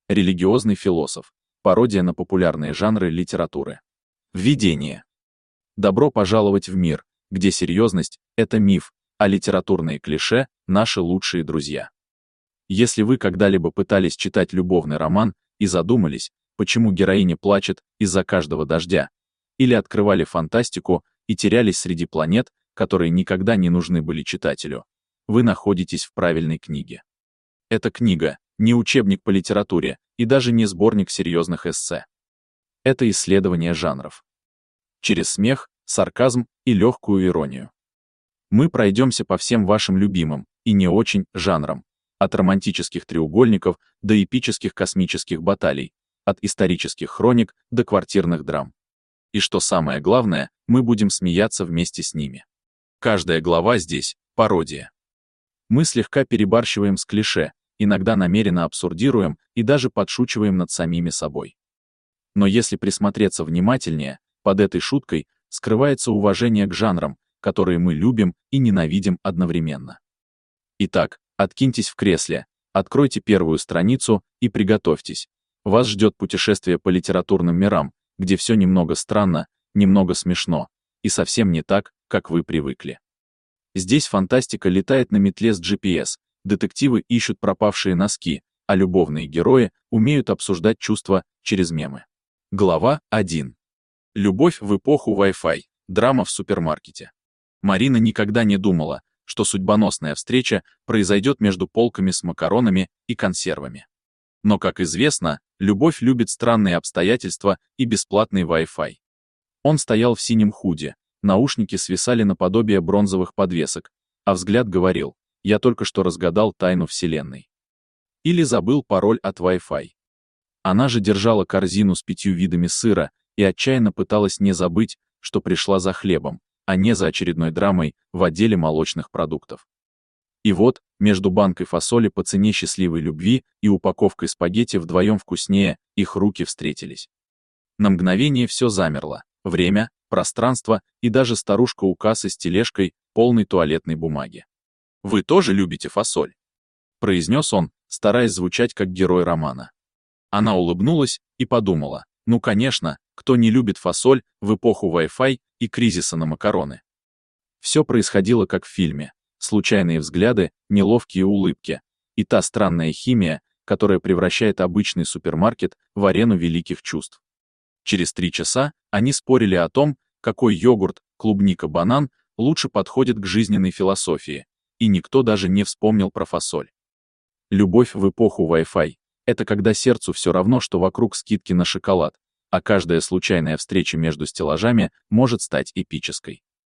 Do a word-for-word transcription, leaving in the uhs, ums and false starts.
Религиозный философ. Пародия на популярные жанры литературы. Введение. Добро пожаловать в мир, где серьезность — это миф, а литературные клише — наши лучшие друзья. Если вы когда-либо пытались читать любовный роман и задумались, почему героиня плачет из-за каждого дождя, или открывали фантастику и терялись среди планет, которые никогда не нужны были читателю, вы находитесь в правильной книге. Эта книга — не учебник по литературе и даже не сборник серьезных эссе. Это исследование жанров. Через смех, сарказм и легкую иронию. Мы пройдемся по всем вашим любимым, и не очень, жанрам, от романтических треугольников до эпических космических баталий, от исторических хроник до квартирных драм. И что самое главное, мы будем смеяться вместе с ними. Каждая глава здесь — пародия. Мы слегка перебарщиваем с клише, иногда намеренно абсурдируем и даже подшучиваем над самими собой. Но если присмотреться внимательнее, под этой шуткой скрывается уважение к жанрам, которые мы любим и ненавидим одновременно. Итак, откиньтесь в кресле, откройте первую страницу и приготовьтесь. Вас ждет путешествие по литературным мирам, где все немного странно, немного смешно, и совсем не так, как вы привыкли. Здесь фантастика летает на метле с джи пи эс, детективы ищут пропавшие носки, а любовные герои умеют обсуждать чувства через мемы. Глава один. Любовь в эпоху Wi-Fi. Драма в супермаркете. Марина никогда не думала, что судьбоносная встреча произойдет между полками с макаронами и консервами. Но, как известно, любовь любит странные обстоятельства и бесплатный Wi-Fi. Он стоял в синем худи, наушники свисали наподобие бронзовых подвесок, а взгляд говорил: «Я только что разгадал тайну Вселенной». Или забыл пароль от Wi-Fi. Она же держала корзину с пятью видами сыра и отчаянно пыталась не забыть, что пришла за хлебом, а не за очередной драмой в отделе молочных продуктов. И вот, между банкой фасоли по цене счастливой любви и упаковкой спагетти вдвоем вкуснее, их руки встретились. На мгновение все замерло. Время, пространство и даже старушка у кассы с тележкой, полной туалетной бумаги. «Вы тоже любите фасоль?» — произнес он, стараясь звучать как герой романа. Она улыбнулась и подумала: ну конечно, кто не любит фасоль в эпоху Wi-Fi и кризиса на макароны. Все происходило как в фильме. Случайные взгляды, неловкие улыбки и та странная химия, которая превращает обычный супермаркет в арену великих чувств. Через три часа они спорили о том, какой йогурт, клубника, банан лучше подходит к жизненной философии, и никто даже не вспомнил про фасоль. Любовь в эпоху Wi-Fi — это когда сердцу все равно, что вокруг скидки на шоколад, а каждая случайная встреча между стеллажами может стать эпической.